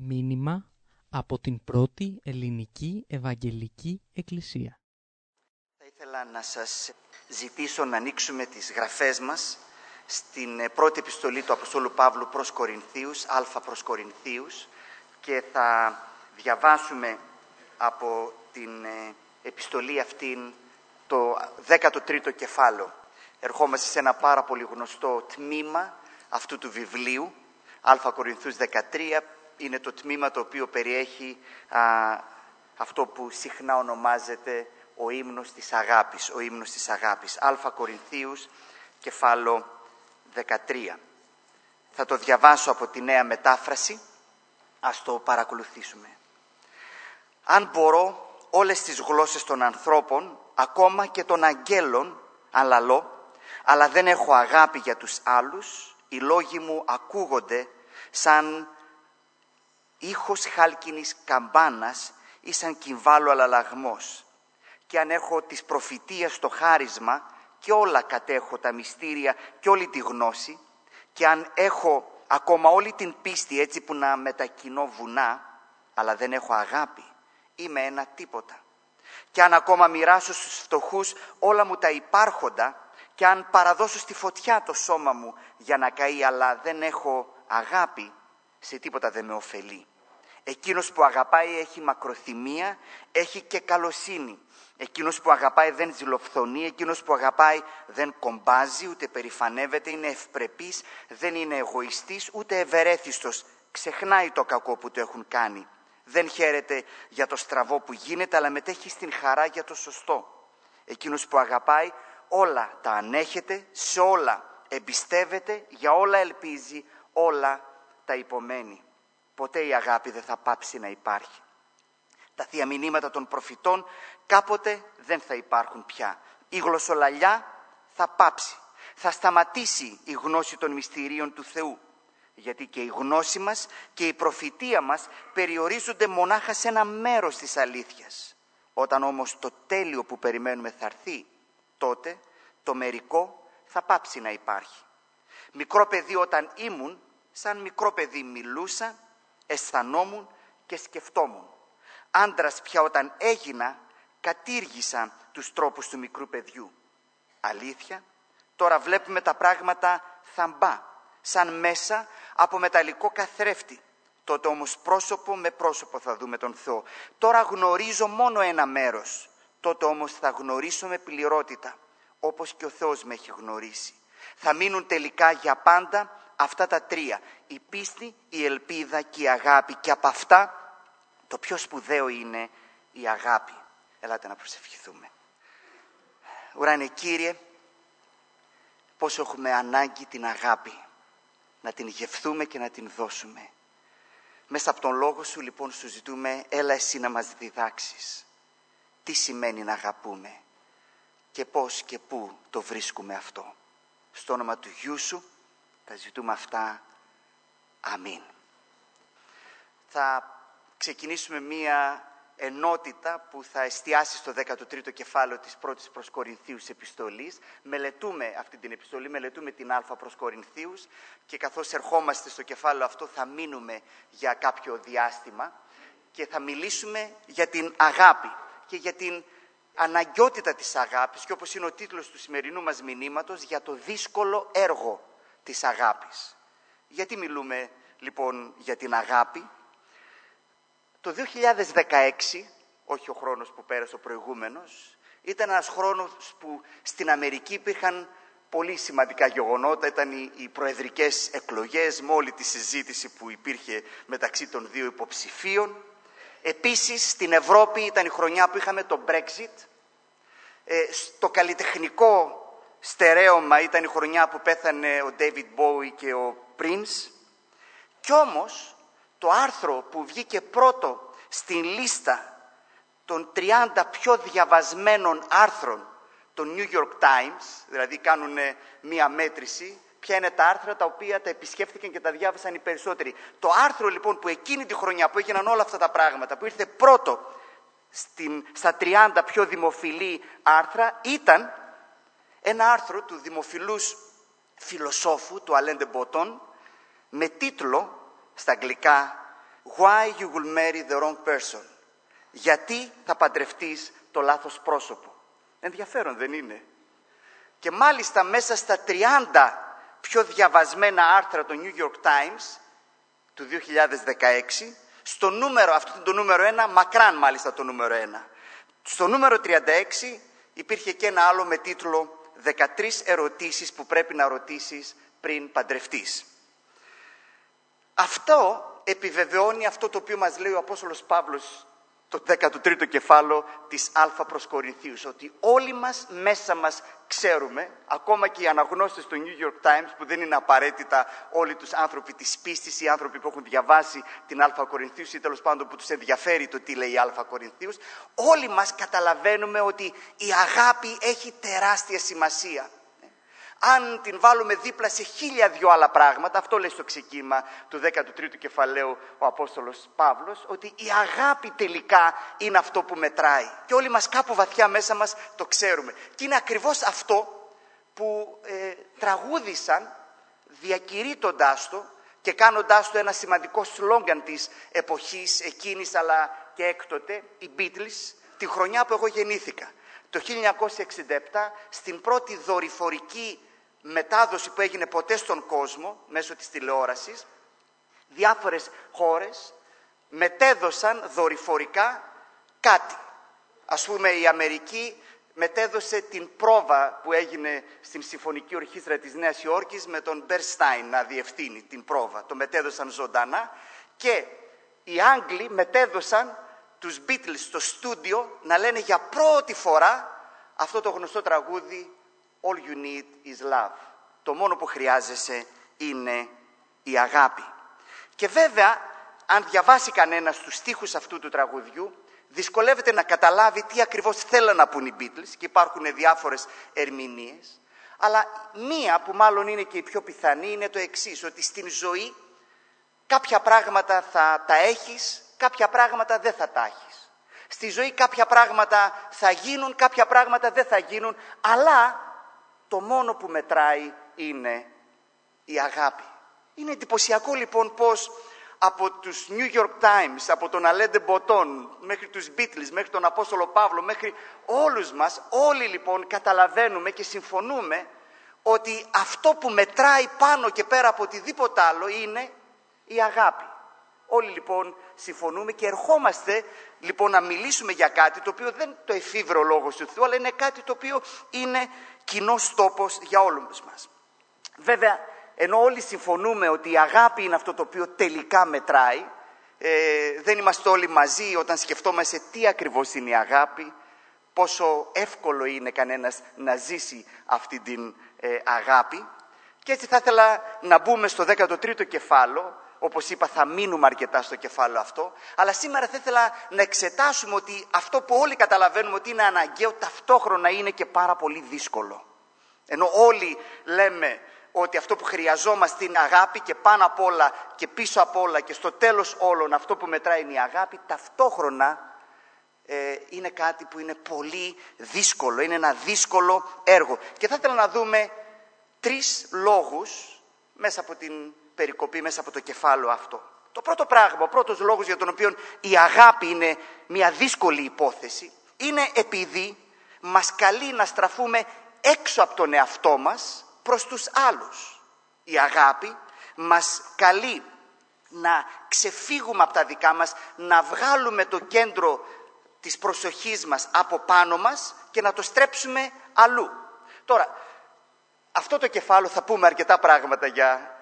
Μήνυμα από την πρώτη ελληνική Ευαγγελική Εκκλησία. Θα ήθελα να σας ζητήσω να ανοίξουμε τις γραφές μας στην πρώτη επιστολή του Αποστόλου Παύλου προς Κορινθίους, Α προς Κορινθίους, και θα διαβάσουμε από την επιστολή αυτήν το 13ο κεφάλαιο. Ερχόμαστε σε ένα πάρα πολύ γνωστό τμήμα αυτού του βιβλίου, Α Κορινθίους 13, είναι το τμήμα το οποίο περιέχει αυτό που συχνά ονομάζεται ο ύμνος της αγάπης, ο ύμνος της αγάπης. Α Κορινθίους, κεφάλαιο 13. Θα το διαβάσω από τη νέα μετάφραση, ας το παρακολουθήσουμε. Αν μπορώ όλες τις γλώσσες των ανθρώπων, ακόμα και των αγγέλων, αν λαλώ, αλλά δεν έχω αγάπη για τους άλλους, οι λόγοι μου ακούγονται σαν ήχος χάλκινης καμπάνας ή σαν κυμβάλου αλλαλαγμός. Και αν έχω της προφητείας το χάρισμα και όλα κατέχω τα μυστήρια και όλη τη γνώση, και αν έχω ακόμα όλη την πίστη έτσι που να μετακινώ βουνά, αλλά δεν έχω αγάπη, είμαι ένα τίποτα. Και αν ακόμα μοιράσω στους φτωχούς όλα μου τα υπάρχοντα, και αν παραδώσω στη φωτιά το σώμα μου για να καεί, αλλά δεν έχω αγάπη, σε τίποτα δεν με ωφελεί. Εκείνος που αγαπάει έχει μακροθυμία, έχει και καλοσύνη. Εκείνος που αγαπάει δεν ζηλοφθονεί, εκείνος που αγαπάει δεν κομπάζει, ούτε περηφανεύεται, είναι ευπρεπής, δεν είναι εγωιστής, ούτε ευερέθιστος. Ξεχνάει το κακό που του έχουν κάνει. Δεν χαίρεται για το στραβό που γίνεται, αλλά μετέχει στην χαρά για το σωστό. Εκείνος που αγαπάει όλα τα ανέχεται, σε όλα εμπιστεύεται, για όλα ελπίζει, όλα τα υπομένει. Ποτέ η αγάπη δεν θα πάψει να υπάρχει. Τα θεία μηνύματα των προφητών κάποτε δεν θα υπάρχουν πια. Η γλωσσολαλιά θα πάψει. Θα σταματήσει η γνώση των μυστηρίων του Θεού. Γιατί και η γνώση μας και η προφητεία μας περιορίζονται μονάχα σε ένα μέρος της αλήθειας. Όταν όμως το τέλειο που περιμένουμε θα έρθει, τότε το μερικό θα πάψει να υπάρχει. Μικρό παιδί όταν ήμουν, σαν μικρό παιδί μιλούσα, αισθανόμουν και σκεφτόμουν. Άντρας πια όταν έγινα, κατήργησα τους τρόπους του μικρού παιδιού. Αλήθεια, τώρα βλέπουμε τα πράγματα θαμπά, σαν μέσα από μεταλλικό καθρέφτη. Τότε όμως πρόσωπο με πρόσωπο θα δούμε τον Θεό. Τώρα γνωρίζω μόνο ένα μέρος, τότε όμως θα γνωρίσω με πληρότητα, όπως και ο Θεός με έχει γνωρίσει. Θα μείνουν τελικά για πάντα αυτά τα τρία: η πίστη, η ελπίδα και η αγάπη. Και από αυτά το πιο σπουδαίο είναι η αγάπη. Ελάτε να προσευχηθούμε. Ουράνιε Κύριε, πόσο έχουμε ανάγκη την αγάπη, να την γευθούμε και να την δώσουμε. Μέσα από τον Λόγο Σου λοιπόν Σου ζητούμε, έλα Εσύ να μας διδάξεις τι σημαίνει να αγαπούμε και πώς και πού το βρίσκουμε αυτό. Στο όνομα του Γιού Σου τα ζητούμε αυτά. Αμήν. Θα ξεκινήσουμε μία ενότητα που θα εστιάσει στο 13ο κεφάλαιο της πρώτης προς Κορινθίους επιστολής. Μελετούμε αυτή την επιστολή, μελετούμε την Α προς Κορινθίους, και καθώς ερχόμαστε στο κεφάλαιο αυτό θα μείνουμε για κάποιο διάστημα και θα μιλήσουμε για την αγάπη και για την αναγκαιότητα της αγάπης, και όπως είναι ο τίτλος του σημερινού μας μηνύματος, για το δύσκολο έργο της αγάπης. Γιατί μιλούμε λοιπόν για την αγάπη? Το 2016, όχι ο χρόνος που πέρασε ο προηγούμενος, ήταν ένας χρόνος που στην Αμερική υπήρχαν πολύ σημαντικά γεγονότα. Ήταν οι προεδρικές εκλογές με όλη τη συζήτηση που υπήρχε μεταξύ των δύο υποψηφίων. Επίσης στην Ευρώπη ήταν η χρονιά που είχαμε το Brexit. Στο καλλιτεχνικό στερέωμα ήταν η χρονιά που πέθανε ο David Bowie και ο Prince. Κι όμως το άρθρο που βγήκε πρώτο στην λίστα των 30 πιο διαβασμένων άρθρων των New York Times, δηλαδή κάνουν μία μέτρηση ποια είναι τα άρθρα τα οποία τα επισκέφθηκαν και τα διάβασαν οι περισσότεροι. Το άρθρο λοιπόν που εκείνη τη χρονιά που έγιναν όλα αυτά τα πράγματα, που ήρθε πρώτο στα 30 πιο δημοφιλή άρθρα, ήταν ένα άρθρο του δημοφιλούς φιλοσόφου, του Alain de Botton, με τίτλο στα αγγλικά Why you will marry the wrong person. Γιατί θα παντρευτείς το λάθος πρόσωπο. Ενδιαφέρον δεν είναι? Και μάλιστα μέσα στα 30 πιο διαβασμένα άρθρα του New York Times του 2016, στο νούμερο, αυτό είναι το νούμερο 1, μακράν μάλιστα το νούμερο 1. Στο νούμερο 36 υπήρχε και ένα άλλο με τίτλο 13 ερωτήσεις που πρέπει να ρωτήσεις πριν παντρευτείς. Αυτό επιβεβαιώνει αυτό το οποίο μας λέει ο Απόστολος Παύλος το 13ο κεφάλαιο της Α προς Κορινθίους, ότι όλοι μας μέσα μας ξέρουμε, ακόμα και οι αναγνώστες του New York Times, που δεν είναι απαραίτητα όλοι τους άνθρωποι της πίστης, οι άνθρωποι που έχουν διαβάσει την Α Κορινθίους ή τέλος πάντων που τους ενδιαφέρει το τι λέει η Α Κορινθίους, όλοι μας καταλαβαίνουμε ότι η αγάπη έχει τεράστια σημασία. Αν την βάλουμε δίπλα σε 1002 άλλα πράγματα, αυτό λέει στο ξεκίνημα του 13ου κεφαλαίου ο Απόστολος Παύλος, ότι η αγάπη τελικά είναι αυτό που μετράει. Και όλοι μας κάπου βαθιά μέσα μας το ξέρουμε. Και είναι ακριβώς αυτό που τραγούδησαν διακηρύττοντάς το και κάνοντάς το ένα σημαντικό σλόγγαν της εποχής εκείνης αλλά και έκτοτε, οι Beatles, τη χρονιά που εγώ γεννήθηκα. Το 1967, στην πρώτη δορυφορική μετάδοση που έγινε ποτέ στον κόσμο μέσω της τηλεόρασης, διάφορες χώρες μετέδωσαν δορυφορικά κάτι. Ας πούμε η Αμερική μετέδωσε την πρόβα που έγινε στην Συμφωνική Ορχήστρα της Νέας Υόρκης με τον Μπερστάιν να διευθύνει την πρόβα. Το μετέδωσαν ζωντανά και οι Άγγλοι μετέδωσαν τους Beatles στο στούντιο να λένε για πρώτη φορά αυτό το γνωστό τραγούδι All you need is love. Το μόνο που χρειάζεσαι είναι η αγάπη. Και βέβαια, αν διαβάσει κανένας τους στίχους αυτού του τραγουδιού, δυσκολεύεται να καταλάβει τι ακριβώς θέλουν να πούν οι Beatles και υπάρχουν διάφορες ερμηνείες. Αλλά μία που μάλλον είναι και η πιο πιθανή είναι το εξής, ότι στην ζωή κάποια πράγματα θα τα έχεις, κάποια πράγματα δεν θα τα έχεις. Στη ζωή κάποια πράγματα θα γίνουν, κάποια πράγματα δεν θα γίνουν, αλλά το μόνο που μετράει είναι η αγάπη. Είναι εντυπωσιακό λοιπόν πως από τους New York Times, από τον Αλέν ντε Μποτόν, μέχρι τους Beatles, μέχρι τον Απόστολο Παύλο, μέχρι όλους μας, όλοι λοιπόν καταλαβαίνουμε και συμφωνούμε ότι αυτό που μετράει πάνω και πέρα από οτιδήποτε άλλο είναι η αγάπη. Όλοι λοιπόν συμφωνούμε και ερχόμαστε λοιπόν να μιλήσουμε για κάτι το οποίο δεν είναι το εφήβρο λόγος του Θεού, αλλά είναι κάτι το οποίο είναι κοινός τόπος για όλους μας. Βέβαια, ενώ όλοι συμφωνούμε ότι η αγάπη είναι αυτό το οποίο τελικά μετράει, δεν είμαστε όλοι μαζί όταν σκεφτόμαστε τι ακριβώς είναι η αγάπη, πόσο εύκολο είναι κανένας να ζήσει αυτή την αγάπη. Και έτσι θα ήθελα να μπούμε στο 13ο κεφάλαιο. Όπως είπα, θα μείνουμε αρκετά στο κεφάλαιο αυτό, αλλά σήμερα θα ήθελα να εξετάσουμε ότι αυτό που όλοι καταλαβαίνουμε ότι είναι αναγκαίο, ταυτόχρονα είναι και πάρα πολύ δύσκολο. Ενώ όλοι λέμε ότι αυτό που χρειαζόμαστε είναι αγάπη και πάνω απ' όλα και πίσω απ' όλα και στο τέλος όλων αυτό που μετράει είναι η αγάπη, ταυτόχρονα είναι κάτι που είναι πολύ δύσκολο, είναι ένα δύσκολο έργο. Και θα ήθελα να δούμε 3 λόγους μέσα από την περικοπή, μέσα από το κεφάλαιο αυτό. Το πρώτο πράγμα, ο πρώτος λόγος για τον οποίο η αγάπη είναι μια δύσκολη υπόθεση, είναι επειδή μας καλεί να στραφούμε έξω από τον εαυτό μας προς τους άλλους. Η αγάπη μας καλεί να ξεφύγουμε από τα δικά μας, να βγάλουμε το κέντρο της προσοχής μας από πάνω μας και να το στρέψουμε αλλού. Τώρα, αυτό το κεφάλαιο θα πούμε αρκετά πράγματα για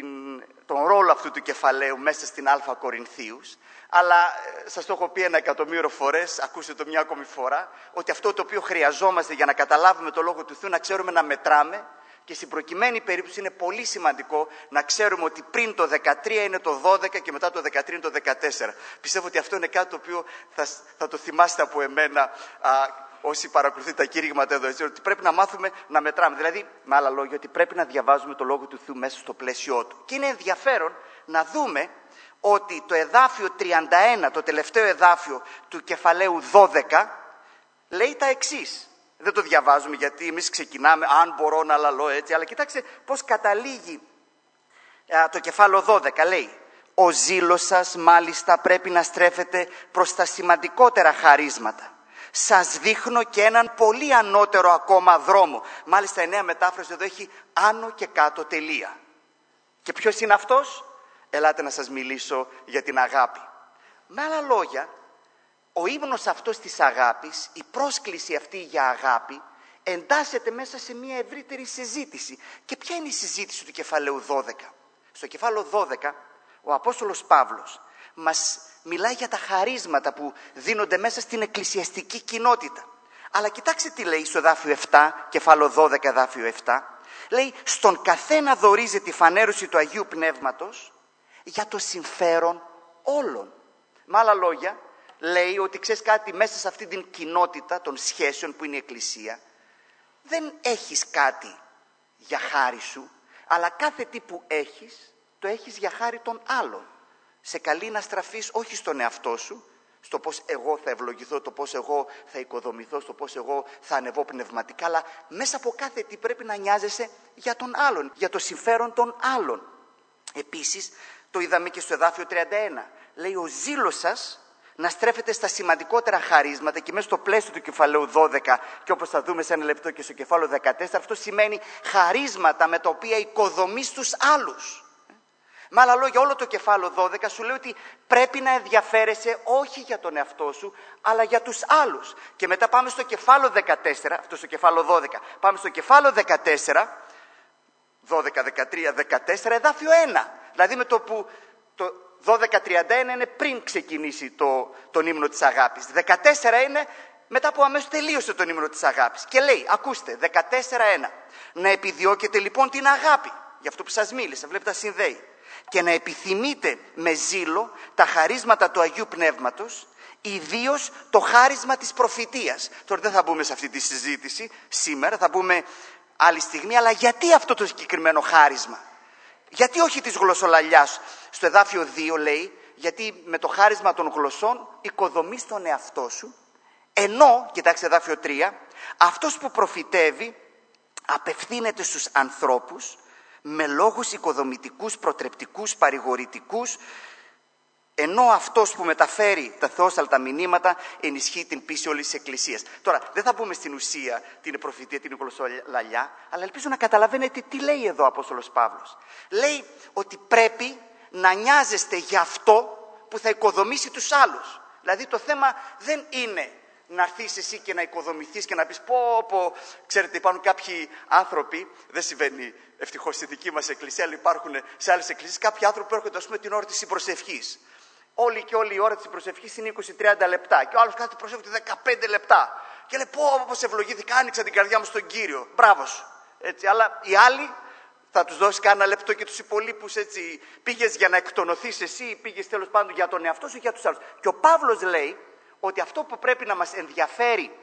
τον ρόλο αυτού του κεφαλαίου μέσα στην Α Κορινθίους, αλλά σας το έχω πει 1.000.000 φορές, ακούστε το μια ακόμη φορά, ότι αυτό το οποίο χρειαζόμαστε για να καταλάβουμε το Λόγο του Θεού, να ξέρουμε να μετράμε, και στην προκειμένη περίπτωση είναι πολύ σημαντικό να ξέρουμε ότι πριν το 13 είναι το 12 και μετά το 13 είναι το 14. Πιστεύω ότι αυτό είναι κάτι το οποίο θα το θυμάστε από εμένα όσοι παρακολουθείτε τα κήρυγματα εδώ, ότι πρέπει να μάθουμε να μετράμε. Δηλαδή, με άλλα λόγια, ότι πρέπει να διαβάζουμε το Λόγο του Θεού μέσα στο πλαίσιό του. Και είναι ενδιαφέρον να δούμε ότι το εδάφιο 31, το τελευταίο εδάφιο του κεφαλαίου 12, λέει τα εξής. Δεν το διαβάζουμε γιατί εμείς ξεκινάμε, αν μπορώ να λαλώ έτσι, αλλά κοιτάξτε πώς καταλήγει το κεφάλαιο 12. Λέει, ο ζήλος σας μάλιστα πρέπει να στρέφεται προς τα σημαντικότερα χαρίσματα. Σας δείχνω και έναν πολύ ανώτερο ακόμα δρόμο. Μάλιστα η νέα μετάφραση εδώ έχει άνω και κάτω τελεία. Και ποιος είναι αυτός? Ελάτε να σας μιλήσω για την αγάπη. Με άλλα λόγια, ο ύμνος αυτός της αγάπης, η πρόσκληση αυτή για αγάπη, εντάσσεται μέσα σε μια ευρύτερη συζήτηση. Και ποια είναι η συζήτηση του κεφαλαίου 12? Στο κεφάλαιο 12, ο Απόστολος Παύλος μας μιλάει για τα χαρίσματα που δίνονται μέσα στην εκκλησιαστική κοινότητα. Αλλά κοιτάξτε τι λέει στο εδάφιο 7, κεφάλαιο 12, εδάφιο 7. Λέει, στον καθένα δωρίζει τη φανέρωση του Αγίου Πνεύματος για το συμφέρον όλων. Με άλλα λόγια, λέει ότι ξέρεις κάτι, μέσα σε αυτή την κοινότητα των σχέσεων που είναι η Εκκλησία, δεν έχεις κάτι για χάρη σου, αλλά κάθε τι που έχεις, το έχεις για χάρη των άλλων. Σε καλεί να στραφείς όχι στον εαυτό σου, στο πώς εγώ θα ευλογηθώ, το πώς εγώ θα οικοδομηθώ, στο πώς εγώ θα ανεβώ πνευματικά, αλλά μέσα από κάθε τι πρέπει να νοιάζεσαι για τον άλλον, για το συμφέρον των άλλων. Επίσης, το είδαμε και στο εδάφιο 31. Λέει, ο ζήλος σας να στρέφεται στα σημαντικότερα χαρίσματα, και μέσα στο πλαίσιο του κεφαλαίου 12, και όπως θα δούμε σε ένα λεπτό και στο κεφάλαιο 14, αυτό σημαίνει χαρίσματα με τα οποία οικοδομείς τους άλλους. Με άλλα λόγια, όλο το κεφάλαιο 12 σου λέει ότι πρέπει να ενδιαφέρεσαι όχι για τον εαυτό σου, αλλά για τους άλλους. Και μετά πάμε στο κεφάλαιο 14, αυτό στο κεφάλαιο 12, πάμε στο κεφάλαιο 14, 12, 13, 14, εδάφιο 1. Δηλαδή με το που το 12-31 είναι πριν ξεκινήσει τον ύμνο της αγάπης. 14 είναι μετά που αμέσως τελείωσε τον ύμνο της αγάπης. Και λέει, ακούστε, 14-1. Να επιδιώκετε λοιπόν την αγάπη, για αυτό που σας μίλησα, βλέπετε τα συνδέει. Και να επιθυμείτε με ζήλο τα χαρίσματα του Αγίου Πνεύματος, ιδίως το χάρισμα της προφητείας. Τώρα δεν θα μπούμε σε αυτή τη συζήτηση σήμερα, θα μπούμε άλλη στιγμή, αλλά γιατί αυτό το συγκεκριμένο χάρισμα? Γιατί όχι της γλωσσολαλιάς? Στο εδάφιο 2 λέει, γιατί με το χάρισμα των γλωσσών οικοδομείς τον εαυτό σου, ενώ, κοιτάξτε εδάφιο 3, αυτός που προφητεύει απευθύνεται στους ανθρώπους με λόγους οικοδομητικούς, προτρεπτικούς, παρηγορητικούς, ενώ αυτός που μεταφέρει τα θεόσταλτα μηνύματα ενισχύει την πίστη όλης της Εκκλησίας. Τώρα, δεν θα μπούμε στην ουσία την προφητεία, την γλωσσολαλιά, αλλά ελπίζω να καταλαβαίνετε τι λέει εδώ ο Απόστολος Παύλος. Λέει ότι πρέπει να νοιάζεστε για αυτό που θα οικοδομήσει τους άλλους. Δηλαδή το θέμα δεν είναι να έρθεις εσύ και να οικοδομηθείς και να πεις πω, ξέρετε υπάρχουν κάποιοι άνθρωποι, δεν συμβαίνει ευτυχώς στη δική μας εκκλησία, αλλά υπάρχουν σε άλλες εκκλησίες κάποιοι άνθρωποι που έρχονται, ας πούμε, την ώρα της προσευχής. Όλη η ώρα της προσευχής είναι 20-30 λεπτά και ο άλλος κάθεται προσεύχεται 15 λεπτά και λέει πώς ευλογήθηκα, άνοιξα την καρδιά μου στον Κύριο, μπράβο σου. Έτσι, αλλά οι άλλοι θα τους δώσεις κάνα λεπτό, και τους υπολείπους έτσι πήγες για να εκτονωθείς εσύ, πήγες τέλος πάντων για τον εαυτό σου, για τους άλλους. Και ο Παύλος λέει ότι αυτό που πρέπει να μας ενδιαφέρει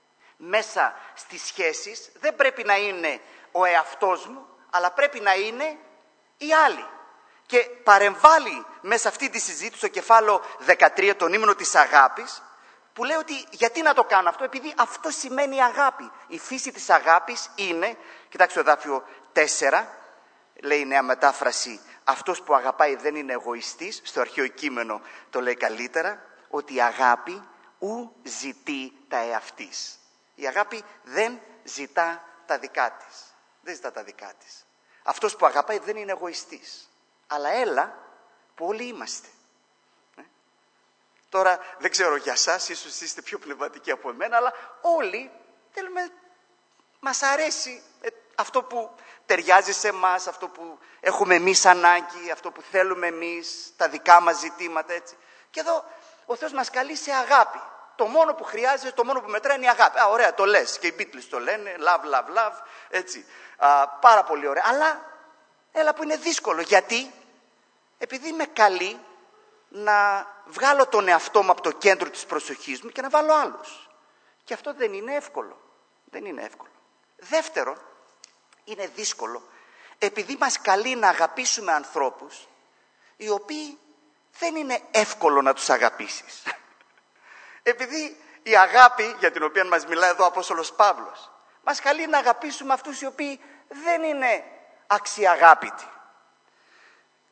μέσα στις σχέσεις δεν πρέπει να είναι ο εαυτός μου, αλλά πρέπει να είναι οι άλλοι. Και παρεμβάλλει μέσα αυτή τη συζήτηση στο κεφάλαιο 13, τον ύμνο της αγάπης, που λέει ότι γιατί να το κάνω αυτό, επειδή αυτό σημαίνει αγάπη. Η φύση της αγάπης είναι, κοιτάξτε το εδάφιο 4, λέει η νέα μετάφραση, αυτός που αγαπάει δεν είναι εγωιστής, στο αρχαίο κείμενο το λέει καλύτερα, ότι η αγάπη ου ζητεί τα εαυτής. Η αγάπη δεν ζητά τα δικά της. Δεν ζητά τα δικά της. Αυτός που αγαπάει δεν είναι εγωιστής. Αλλά έλα που όλοι είμαστε. Τώρα δεν ξέρω για σας, ίσως είστε πιο πνευματικοί από εμένα, αλλά όλοι θέλουμε, μας αρέσει αυτό που ταιριάζει σε εμάς, αυτό που έχουμε εμείς ανάγκη, αυτό που θέλουμε εμείς, τα δικά μας ζητήματα, έτσι. Και εδώ ο Θεός μας καλεί σε αγάπη. Το μόνο που χρειάζεται, το μόνο που μετράει είναι η αγάπη. Ωραία, το λες, και οι Beatles το λένε, love, love, love, έτσι. Πάρα πολύ ωραία. Αλλά έλα που είναι δύσκολο. Γιατί? Επειδή με καλεί να βγάλω τον εαυτό μου από το κέντρο της προσοχής μου και να βάλω άλλους. Και αυτό δεν είναι εύκολο. Δεν είναι εύκολο. Δεύτερον, είναι δύσκολο επειδή μας καλεί να αγαπήσουμε ανθρώπους οι οποίοι δεν είναι εύκολο να τους αγαπήσεις. Επειδή η αγάπη για την οποία μας μιλάει εδώ ο Απόστολος Παύλος μας καλεί να αγαπήσουμε αυτούς οι οποίοι δεν είναι αξιαγάπητοι.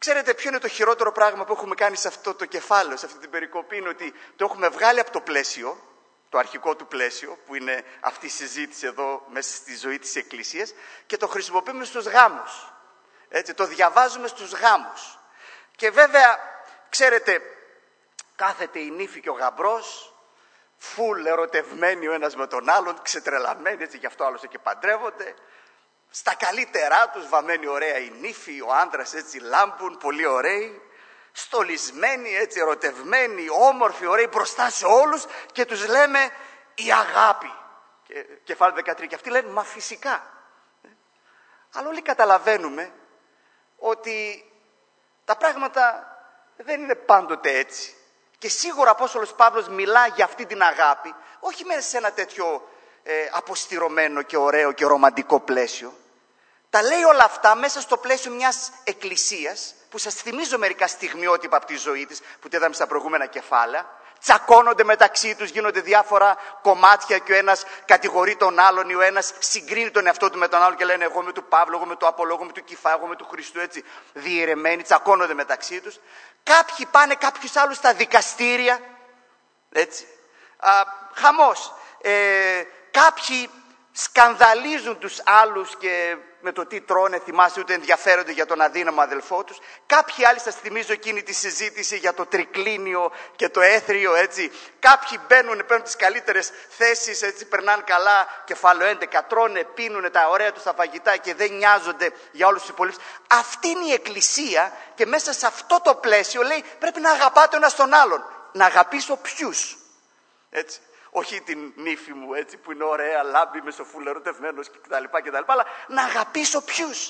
Ξέρετε ποιο είναι το χειρότερο πράγμα που έχουμε κάνει σε αυτό το κεφάλαιο, σε αυτή την περικοπή? Είναι ότι το έχουμε βγάλει από το πλαίσιο, το αρχικό του πλαίσιο, που είναι αυτή η συζήτηση εδώ μέσα στη ζωή της Εκκλησίας, και το χρησιμοποιούμε στους γάμους. Έτσι, το διαβάζουμε στους γάμους. Και βέβαια, ξέρετε, κάθεται η νύφη και ο γαμπρός, φουλ ερωτευμένοι ο ένας με τον άλλον, ξετρελαμένοι, έτσι, γι' αυτό άλλωστε και παντρεύονται. Στα καλύτερά τους, βαμμένοι ωραία η νύφη, ο άντρας έτσι λάμπουν, πολύ ωραίοι, στολισμένοι, έτσι ερωτευμένοι, όμορφοι, ωραίοι μπροστά σε όλους, και τους λέμε η αγάπη. Κεφάλαιο 13. Και αυτοί λένε μα φυσικά. Αλλά όλοι καταλαβαίνουμε ότι τα πράγματα δεν είναι πάντοτε έτσι. Και σίγουρα ο Απόστολος Παύλος μιλά για αυτή την αγάπη, όχι μέσα σε ένα τέτοιο αποστηρωμένο και ωραίο και ρομαντικό πλαίσιο. Τα λέει όλα αυτά μέσα στο πλαίσιο μιας εκκλησίας, που σας θυμίζω μερικά στιγμιότυπα από τη ζωή της, που τα είδαμε στα προηγούμενα κεφάλαια. Τσακώνονται μεταξύ τους, γίνονται διάφορα κομμάτια και ο ένας κατηγορεί τον άλλον ή ο ένας συγκρίνει τον εαυτό του με τον άλλον και λένε εγώ είμαι του Παύλου, εγώ είμαι του Απόλλου, εγώ είμαι του Κηφά, εγώ είμαι του Χριστού, έτσι διαιρεμένοι, τσακώνονται μεταξύ τους. Κάποιοι πάνε κάποιους άλλους στα δικαστήρια, έτσι, χαμός. Κάποιοι σκανδαλίζουν τους άλλους και με το τι τρώνε, θυμάστε, ούτε ενδιαφέρονται για τον αδύναμο αδελφό τους. Κάποιοι άλλοι, σας θυμίζω εκείνη τη συζήτηση για το τρικλίνιο και το έθριο, έτσι. Κάποιοι παίρνουν τις καλύτερες θέσεις, έτσι, περνάνε καλά, κεφάλαιο 11, τρώνε, πίνουνε τα ωραία τους τα φαγητά και δεν νοιάζονται για όλους τους υπολείπους. Αυτή είναι η Εκκλησία και μέσα σε αυτό το πλαίσιο λέει πρέπει να αγαπάτε ο ένας τον άλλον. Να αγαπήσω ποιους, έτσι. Όχι την νύφη μου, έτσι, που είναι ωραία, λάμπει, μεσοφούλα, ερωτευμένος κτλ. Αλλά να αγαπήσω ποιους.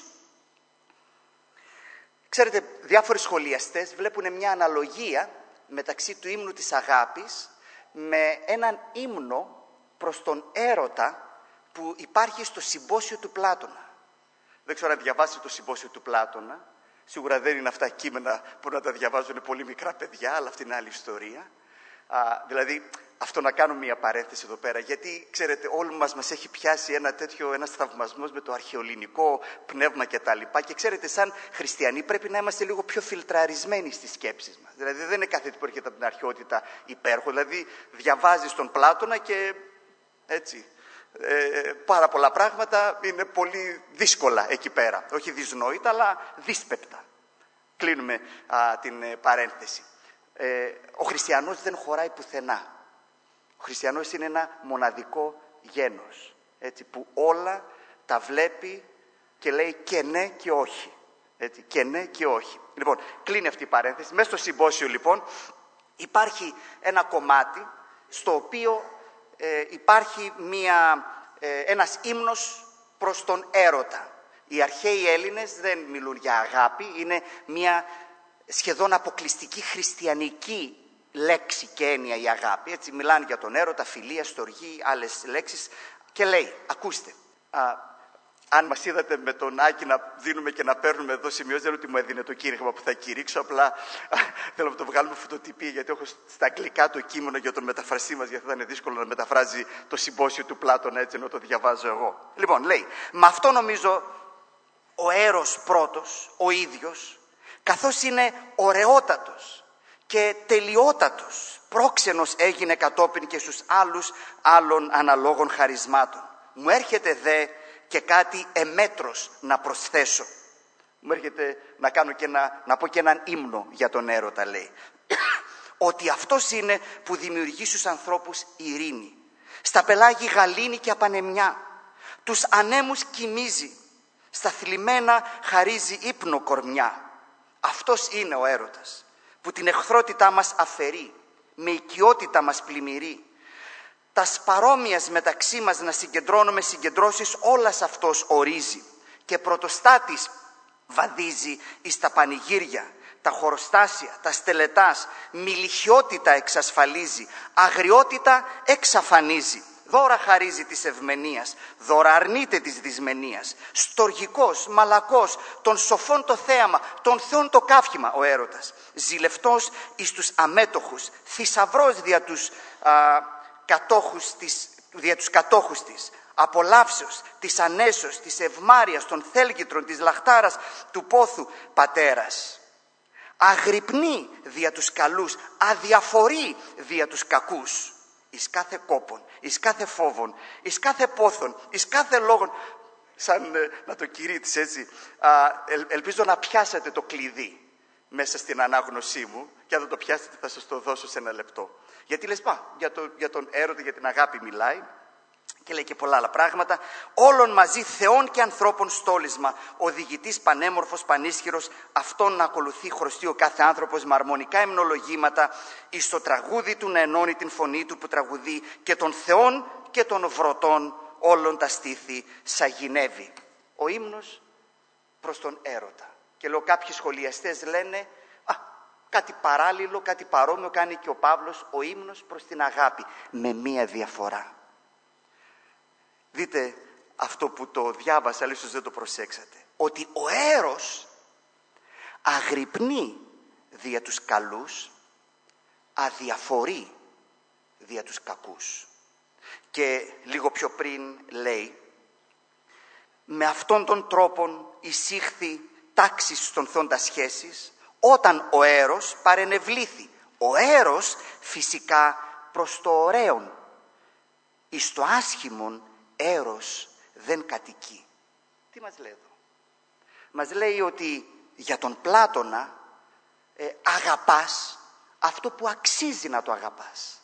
Ξέρετε, διάφοροι σχολιαστές βλέπουν μια αναλογία μεταξύ του ύμνου της αγάπης με έναν ύμνο προς τον έρωτα που υπάρχει στο Συμπόσιο του Πλάτωνα. Δεν ξέρω αν διαβάσετε το Συμπόσιο του Πλάτωνα. Σίγουρα δεν είναι αυτά κείμενα που να τα διαβάζουν πολύ μικρά παιδιά, αλλά αυτή είναι άλλη ιστορία. Δηλαδή, αυτό να κάνω μια παρένθεση εδώ πέρα, γιατί ξέρετε όλοι μας έχει πιάσει ένας θαυμασμός με το αρχαιοελληνικό πνεύμα κτλ. Και ξέρετε, σαν χριστιανοί πρέπει να είμαστε λίγο πιο φιλτραρισμένοι στις σκέψεις μας. Δηλαδή δεν είναι κάθε τι που έρχεται από την αρχαιότητα υπέροχο. Δηλαδή διαβάζεις τον Πλάτωνα και έτσι πάρα πολλά πράγματα είναι πολύ δύσκολα εκεί πέρα. Όχι δυσνόητα, αλλά δύσπεπτα. Κλείνουμε την παρένθεση. Ο χριστιανός δεν χωράει πουθενά. Ο χριστιανός είναι ένα μοναδικό γένος, έτσι, που όλα τα βλέπει και λέει και ναι και όχι. Έτσι, και ναι και όχι. Λοιπόν, κλείνει αυτή η παρένθεση. Μέσα στο συμπόσιο λοιπόν υπάρχει ένα κομμάτι στο οποίο υπάρχει ένας ύμνος προς τον έρωτα. Οι αρχαίοι Έλληνες δεν μιλούν για αγάπη, είναι μια σχεδόν αποκλειστική χριστιανική λέξη και έννοια η αγάπη. Έτσι μιλάνε για τον έρωτα, φιλία, στοργή, άλλες λέξεις. Και λέει, ακούστε, αν μας είδατε με τον Άκη να δίνουμε και να παίρνουμε εδώ σημειώσεις, δεν είναι ότι μου έδινε το κήρυγμα που θα κηρύξω, απλά θέλω να το βγάλουμε φωτοτυπία, γιατί έχω στα αγγλικά το κείμενο για τον μεταφραστή μας, γιατί θα είναι δύσκολο να μεταφράζει το Συμπόσιο του Πλάτωνα έτσι ενώ το διαβάζω εγώ. Λοιπόν, λέει, με αυτό νομίζω ο Έρος πρώτος, ο ίδιος, καθώς είναι ωραιότατος και τελειότατος, πρόξενος έγινε κατόπιν και στους άλλων αναλόγων χαρισμάτων. Μου έρχεται δε και κάτι εμέτρος να προσθέσω. Μου έρχεται να πω και έναν ύμνο για τον έρωτα, λέει. Ότι αυτός είναι που δημιουργεί στους ανθρώπους ειρήνη. Στα πελάγη γαλήνη και απανεμιά. Τους ανέμους κοιμίζει. Στα θλιμμένα χαρίζει ύπνο κορμιά. Αυτός είναι ο έρωτας, που την εχθρότητά μας αφαιρεί, με οικειότητα μας πλημμυρεί. Τα παρόμοιας μεταξύ μας να συγκεντρώνουμε συγκεντρώσεις όλας αυτός ορίζει και πρωτοστάτης βαδίζει εις τα πανηγύρια, τα χωροστάσια, τα στελετάς, μιλιχιότητα εξασφαλίζει, αγριότητα εξαφανίζει. Δώρα χαρίζει της ευμενίας, δώρα αρνείται της δυσμενίας. Στοργικός, μαλακός, των σοφών το θέαμα, των θεών το καύχημα ο έρωτας. Ζηλευτός εις τους αμέτωχους, θησαυρός δια τους κατόχους της. Απολαύσεως, της ανέσεως, της ευμάρειας, των θέλγητρων, της λαχτάρας, του πόθου πατέρας. αγρυπνεί δια τους καλούς, αδιαφορεί δια τους κακούς, εις κάθε κόπον, εις κάθε φόβον, εις κάθε πόθον, εις κάθε λόγον. Σαν να το κηρύττεις έτσι, ελπίζω να πιάσετε το κλειδί μέσα στην ανάγνωσή μου, και αν δεν το πιάσετε θα σας το δώσω σε ένα λεπτό. Γιατί λες, για τον έρωτα, για την αγάπη μιλάει, και λέει και πολλά άλλα πράγματα. Όλων μαζί θεών και ανθρώπων στόλισμα, οδηγητής πανέμορφος, πανίσχυρος, αυτόν να ακολουθεί χρωστεί ο κάθε άνθρωπος με αρμονικά υμνολογήματα, εις το τραγούδι του να ενώνει την φωνή του που τραγουδεί, και των θεών και των βρωτών όλων τα στήθη σαγηνεύει. Ο ύμνος προς τον έρωτα. Και λέω, κάποιοι σχολιαστές λένε, κάτι παράλληλο, κάτι παρόμοιο κάνει και ο Παύλος, ο ύμνος προς την αγάπη, με μία διαφορά. Δείτε αυτό που το διάβασα, αλλά ίσως δεν το προσέξατε. Ότι ο έρος αγρυπνεί δια τους καλούς, αδιαφορεί δια τους κακούς. Και λίγο πιο πριν λέει, με αυτόν τον τρόπον εισήχθη τάξη στον θόντα σχέσεις, όταν ο έρος παρενευλήθη. Ο έρος φυσικά προς το ωραίον, εις το άσχημον έρος δεν κατοικεί. Τι μας λέει εδώ? Μας λέει ότι για τον Πλάτωνα αγαπάς αυτό που αξίζει να το αγαπάς.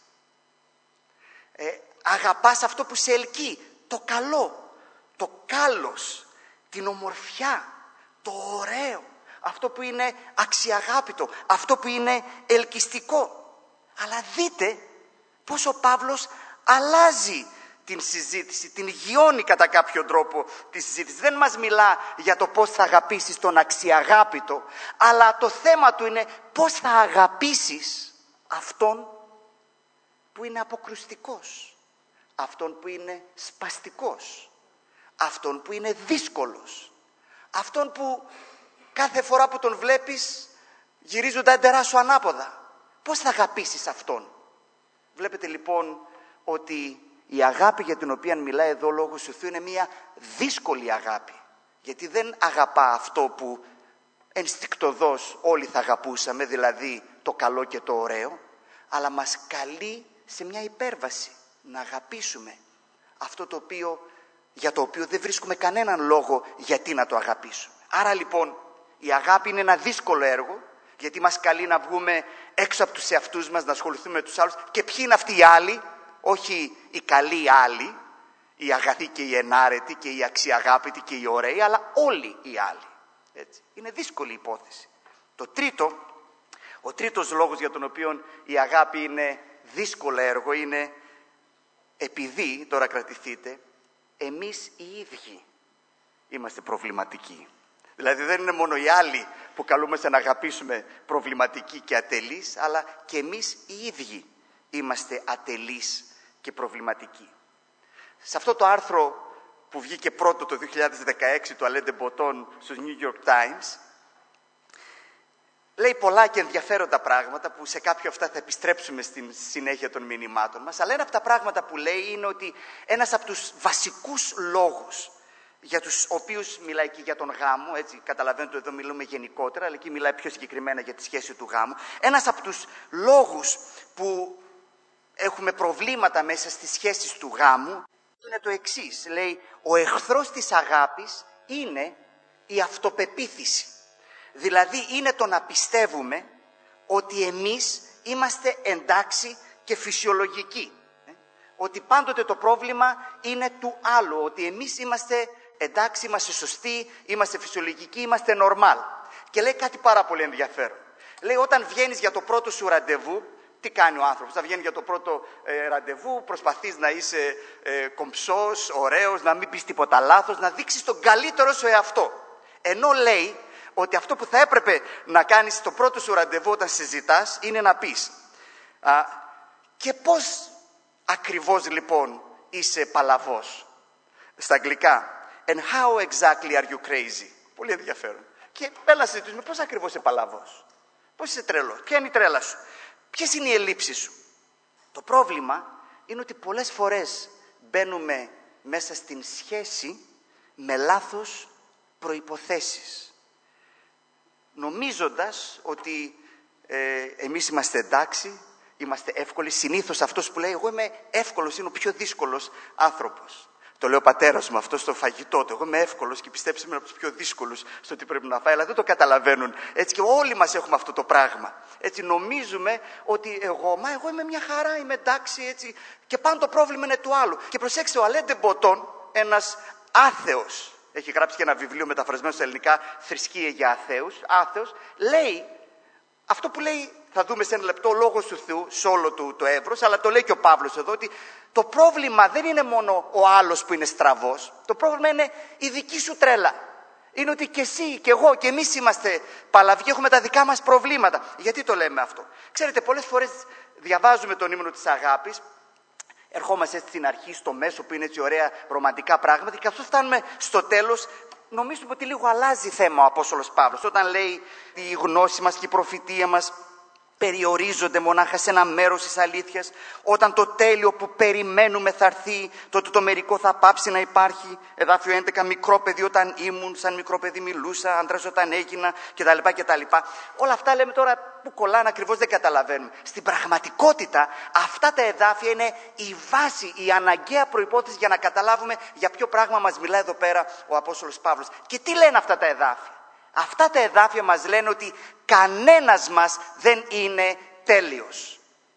Αγαπάς αυτό που σε ελκύει, το καλό, το κάλος, την ομορφιά, το ωραίο, αυτό που είναι αξιαγάπητο, αυτό που είναι ελκυστικό. Αλλά δείτε πώς ο Παύλος αλλάζει την συζήτηση, την γιώνει κατά κάποιο τρόπο τη συζήτηση. Δεν μας μιλά για το πώς θα αγαπήσεις τον αξιαγάπητο, αλλά το θέμα του είναι πώς θα αγαπήσεις αυτόν που είναι αποκρουστικός, αυτόν που είναι σπαστικός, αυτόν που είναι δύσκολος, αυτόν που κάθε φορά που τον βλέπεις γυρίζουν τα έντερά σου ανάποδα. Πώς θα αγαπήσεις αυτόν? Βλέπετε λοιπόν ότι η αγάπη για την οποία μιλάει εδώ ο Λόγος του Θεού είναι μια δύσκολη αγάπη. Γιατί δεν αγαπά αυτό που ενστικτωδώς όλοι θα αγαπούσαμε, δηλαδή το καλό και το ωραίο, αλλά μας καλεί σε μια υπέρβαση να αγαπήσουμε αυτό το οποίο, για το οποίο δεν βρίσκουμε κανέναν λόγο γιατί να το αγαπήσουμε. Άρα λοιπόν η αγάπη είναι ένα δύσκολο έργο, γιατί μας καλεί να βγούμε έξω από τους εαυτούς μας, να ασχοληθούμε με τους άλλους. Και ποιοι είναι αυτοί οι άλλοι? Όχι οι καλοί άλλοι, οι αγαθοί και οι ενάρετοι και οι αξιαγάπητοι και οι ωραίοι, αλλά όλοι οι άλλοι. Έτσι. Είναι δύσκολη υπόθεση. Ο τρίτος λόγος για τον οποίο η αγάπη είναι δύσκολο έργο είναι επειδή, τώρα κρατηθείτε, εμείς οι ίδιοι είμαστε προβληματικοί. Δηλαδή δεν είναι μόνο οι άλλοι που καλούμαστε να αγαπήσουμε προβληματικοί και ατελείς, αλλά και εμείς οι ίδιοι είμαστε ατελείς και προβληματικοί. Σε αυτό το άρθρο που βγήκε πρώτο το 2016 του Αλέν ντε Μποτόν στους New York Times, λέει πολλά και ενδιαφέροντα πράγματα που σε κάποιο αυτά θα επιστρέψουμε στην συνέχεια των μηνυμάτων μας. Αλλά ένα από τα πράγματα που λέει είναι ότι ένας από τους βασικούς λόγους για τους οποίους μιλάει και για τον γάμο, έτσι καταλαβαίνετε εδώ μιλούμε γενικότερα, αλλά εκεί μιλάει πιο συγκεκριμένα για τη σχέση του γάμου. Ένας από τους λόγους που έχουμε προβλήματα μέσα στις σχέσεις του γάμου είναι το εξής. Λέει, ο εχθρός της αγάπης είναι η αυτοπεποίθηση. Δηλαδή είναι το να πιστεύουμε ότι εμείς είμαστε εντάξει και φυσιολογικοί. Ότι πάντοτε το πρόβλημα είναι του άλλου. Ότι εμείς είμαστε εντάξει, είμαστε σωστοί, είμαστε φυσιολογικοί, είμαστε normal. Και λέει κάτι πάρα πολύ ενδιαφέρον. Λέει, όταν βγαίνεις για το πρώτο σου ραντεβού, τι κάνει ο άνθρωπος? Θα βγαίνει για το πρώτο ραντεβού, προσπαθείς να είσαι κομψός, ωραίος, να μην πεις τίποτα λάθος, να δείξεις τον καλύτερο σου εαυτό. Ενώ λέει ότι αυτό που θα έπρεπε να κάνεις στο πρώτο σου ραντεβού όταν συζητάς είναι να πεις και πώς ακριβώς λοιπόν είσαι παλαβός? Στα αγγλικά, and how exactly are you crazy? Πολύ ενδιαφέρον. Και έλα να συζητήσουμε πώς ακριβώς είσαι παλαβός, πώς είσαι τρελός, ποια είναι η τρέλα σου, ποιες είναι οι ελλείψεις σου. Το πρόβλημα είναι ότι πολλές φορές μπαίνουμε μέσα στην σχέση με λάθος προϋποθέσεις. νομίζοντας ότι εμείς είμαστε εντάξει, είμαστε εύκολοι. Συνήθως αυτός που λέει εγώ είμαι εύκολος είναι ο πιο δύσκολος άνθρωπος. Το λέει ο πατέρας μου αυτό στο φαγητό του. Εγώ είμαι εύκολος και πιστέψτε με, από τους πιο δύσκολους στο τι πρέπει να φάει, αλλά δεν το καταλαβαίνουν. Έτσι και όλοι μας έχουμε αυτό το πράγμα. Έτσι νομίζουμε ότι εγώ είμαι μια χαρά, είμαι εντάξει, έτσι. Και πάνω το πρόβλημα είναι του άλλου. Και προσέξτε, ο Αλέν ντε Μποτόν, ένας άθεος, έχει γράψει και ένα βιβλίο μεταφρασμένο στα ελληνικά, Θρησκεία για αθέους, λέει αυτό που λέει, θα δούμε σε ένα λεπτό, ο λόγος του Θεού σε όλο του το εύρος, αλλά το λέει και ο Παύλος εδώ, ότι το πρόβλημα δεν είναι μόνο ο άλλος που είναι στραβός, το πρόβλημα είναι η δική σου τρέλα. Είναι ότι και εσύ και εγώ και εμείς είμαστε παλαβοί, έχουμε τα δικά μας προβλήματα. Γιατί το λέμε αυτό? Ξέρετε, πολλές φορές διαβάζουμε τον ύμνο της αγάπης, ερχόμαστε στην αρχή, στο μέσο που είναι έτσι ωραία ρομαντικά πράγματα, και καθώς φτάνουμε στο τέλος, νομίζουμε ότι λίγο αλλάζει θέμα ο Απόστολος Παύλος, όταν λέει η γνώση μας και η προφητεία μας περιορίζονται μονάχα σε ένα μέρος της αλήθειας. Όταν το τέλειο που περιμένουμε θα έρθει, τότε το μερικό θα πάψει να υπάρχει. Εδάφιο 11, μικρό παιδί όταν ήμουν, σαν μικρό παιδί μιλούσα, άντρας όταν έγινα κτλ. Όλα αυτά λέμε τώρα που κολλάνε, ακριβώς δεν καταλαβαίνουμε. Στην πραγματικότητα αυτά τα εδάφια είναι η βάση, η αναγκαία προϋπόθεση για να καταλάβουμε για ποιο πράγμα μας μιλάει εδώ πέρα ο Απόστολος Παύλος. Και τι λένε αυτά τα εδάφια? Αυτά τα εδάφια μας λένε ότι κανένας μας δεν είναι τέλειος.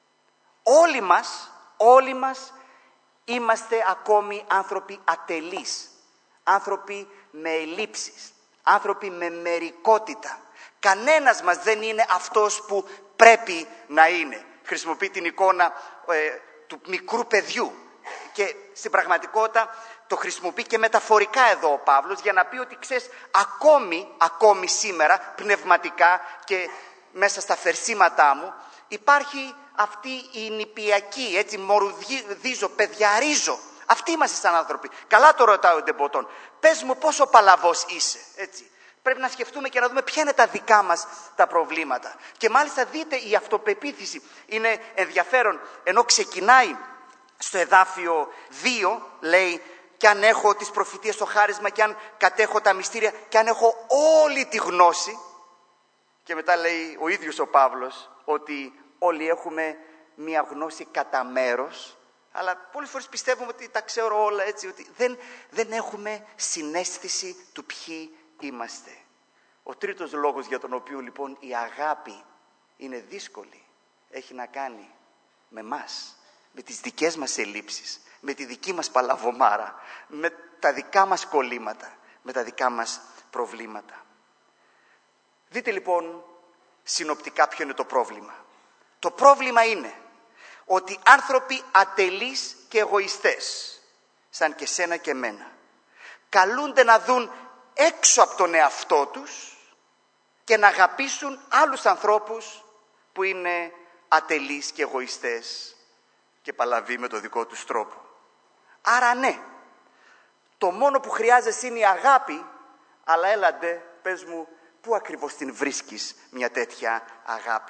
Όλοι μας είμαστε ακόμη άνθρωποι ατελείς, άνθρωποι με ελλείψεις, άνθρωποι με μερικότητα. Κανένας μας δεν είναι αυτός που πρέπει να είναι. Χρησιμοποιεί την εικόνα του μικρού παιδιού και στην πραγματικότητα το χρησιμοποιεί και μεταφορικά εδώ ο Παύλος για να πει ότι ξέρεις, ακόμη σήμερα πνευματικά και μέσα στα φερσίματά μου υπάρχει αυτή η νηπιακή, έτσι μορουδίζω, παιδιαρίζω. Αυτοί είμαστε σαν άνθρωποι. Καλά το ρωτάει ο ντε Μποτόν. Πες μου πόσο παλαβός είσαι, έτσι. Πρέπει να σκεφτούμε και να δούμε ποια είναι τα δικά μας τα προβλήματα. Και μάλιστα δείτε η αυτοπεποίθηση είναι ενδιαφέρον, ενώ ξεκινάει στο εδάφιο 2, λέει και αν έχω τις προφητείες στο χάρισμα και αν κατέχω τα μυστήρια και αν έχω όλη τη γνώση, και μετά λέει ο ίδιος ο Παύλος ότι όλοι έχουμε μία γνώση κατά μέρος, αλλά πολλές φορές πιστεύουμε ότι τα ξέρω όλα, έτσι, ότι δεν έχουμε συναίσθηση του ποιοι είμαστε. Ο τρίτος λόγος για τον οποίο λοιπόν η αγάπη είναι δύσκολη έχει να κάνει με μας, με τις δικές μας ελλείψεις, με τη δική μας παλαβομάρα, με τα δικά μας κολλήματα, με τα δικά μας προβλήματα. Δείτε λοιπόν συνοπτικά ποιο είναι το πρόβλημα. Το πρόβλημα είναι ότι άνθρωποι ατελείς και εγωιστές, σαν και σένα και εμένα, καλούνται να δουν έξω από τον εαυτό τους και να αγαπήσουν άλλους ανθρώπους που είναι ατελείς και εγωιστές και παλαβοί με το δικό τους τρόπο. Άρα ναι, το μόνο που χρειάζεσαι είναι η αγάπη, αλλά έλαντε, πες μου, πού ακριβώς την βρίσκεις μια τέτοια αγάπη?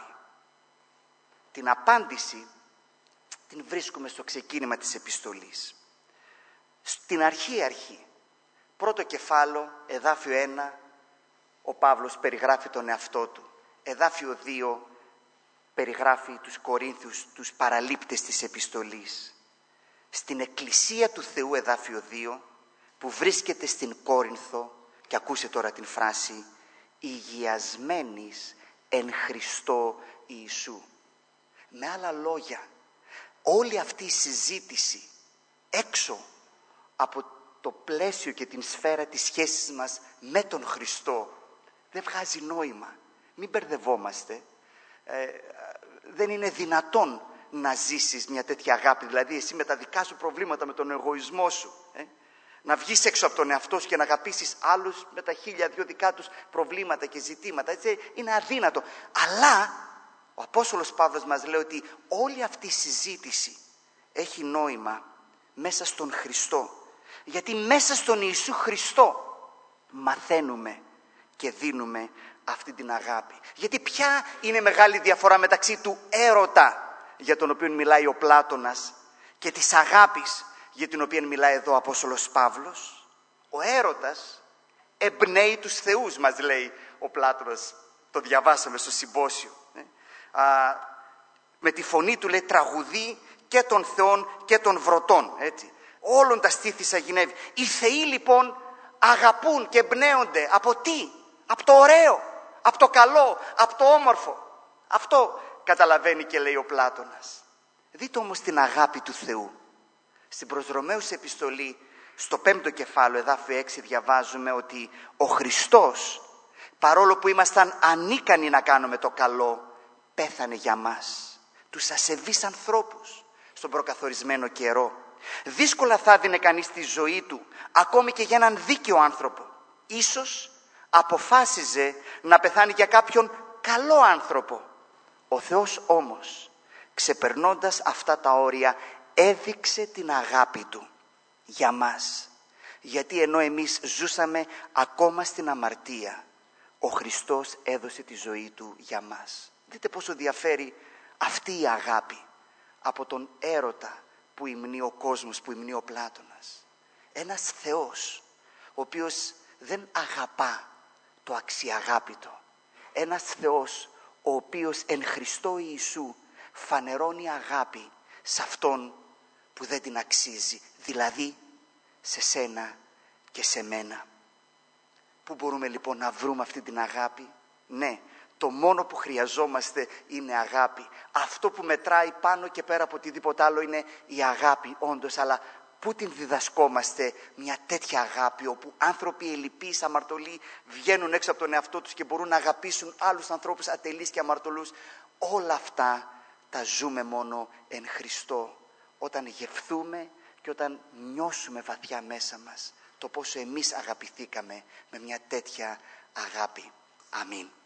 Την απάντηση την βρίσκουμε στο ξεκίνημα της επιστολής. Στην αρχή, πρώτο κεφάλαιο, εδάφιο 1, ο Παύλος περιγράφει τον εαυτό του. Εδάφιο 2, περιγράφει τους Κορίνθιους, τους παραλήπτες της επιστολής. Στην Εκκλησία του Θεού, εδάφιο 2, που βρίσκεται στην Κόρινθο, και ακούσε τώρα την φράση, υγιασμένης εν Χριστώ Ιησού. Με άλλα λόγια, όλη αυτή η συζήτηση έξω από το πλαίσιο και την σφαίρα της σχέσης μας με τον Χριστό δεν βγάζει νόημα. Μην μπερδευόμαστε. Δεν είναι δυνατόν να ζήσεις μια τέτοια αγάπη, δηλαδή εσύ με τα δικά σου προβλήματα, με τον εγωισμό σου, να βγεις έξω από τον εαυτό σου και να αγαπήσεις άλλους με τα 1002 δικά τους προβλήματα και ζητήματα. Έτσι είναι αδύνατο. Αλλά ο Απόστολος Παύλος μας λέει ότι όλη αυτή η συζήτηση έχει νόημα μέσα στον Χριστό. Γιατί μέσα στον Ιησού Χριστό μαθαίνουμε και δίνουμε αυτή την αγάπη. Γιατί ποια είναι μεγάλη διαφορά μεταξύ του έρωτα για τον οποίο μιλάει ο Πλάτωνας και της αγάπης για την οποία μιλάει εδώ ο Απόστολος Παύλος? Ο έρωτας εμπνέει τους θεούς, μας λέει ο Πλάτωνας Το διαβάσαμε στο συμπόσιο. Με τη φωνή του λέει τραγουδεί και των θεών και των βρωτών. Έτσι. Όλων τα στήθη σαγηνεύει. Οι θεοί λοιπόν αγαπούν και εμπνέονται από τι? Από το ωραίο, από το καλό, από το όμορφο. Αυτό καταλαβαίνει και λέει ο Πλάτωνας. Δείτε όμως την αγάπη του Θεού. Στην προς Ρωμαίους επιστολή, στο 5ο κεφάλαιο, εδάφιο 6, διαβάζουμε ότι ο Χριστός, παρόλο που ήμασταν ανίκανοι να κάνουμε το καλό, πέθανε για μας, τους ασεβείς ανθρώπους, στον προκαθορισμένο καιρό. Δύσκολα θα έδινε κανείς τη ζωή του, ακόμη και για έναν δίκαιο άνθρωπο. Ίσως αποφάσιζε να πεθάνει για κάποιον καλό άνθρωπο. Ο Θεός όμως, ξεπερνώντας αυτά τα όρια, έδειξε την αγάπη του για μας. Γιατί ενώ εμείς ζούσαμε ακόμα στην αμαρτία, ο Χριστός έδωσε τη ζωή του για μας. Δείτε πόσο διαφέρει αυτή η αγάπη από τον έρωτα που υμνεί ο κόσμος, που υμνεί ο Πλάτωνας. Ένας Θεός, ο οποίος δεν αγαπά το αξιαγάπητο. Ένας Θεός, ο οποίος εν Χριστώ Ιησού φανερώνει αγάπη σε Αυτόν που δεν την αξίζει, δηλαδή σε σένα και σε μένα. Πού μπορούμε λοιπόν να βρούμε αυτή την αγάπη? Ναι, το μόνο που χρειαζόμαστε είναι αγάπη. Αυτό που μετράει πάνω και πέρα από οτιδήποτε άλλο είναι η αγάπη όντως, αλλά πού την διδασκόμαστε μια τέτοια αγάπη, όπου άνθρωποι ελλειπείς, αμαρτωλοί βγαίνουν έξω από τον εαυτό τους και μπορούν να αγαπήσουν άλλους ανθρώπους ατελείς και αμαρτωλούς? Όλα αυτά τα ζούμε μόνο εν Χριστώ, όταν γευθούμε και όταν νιώσουμε βαθιά μέσα μας το πόσο εμείς αγαπηθήκαμε με μια τέτοια αγάπη. Αμήν.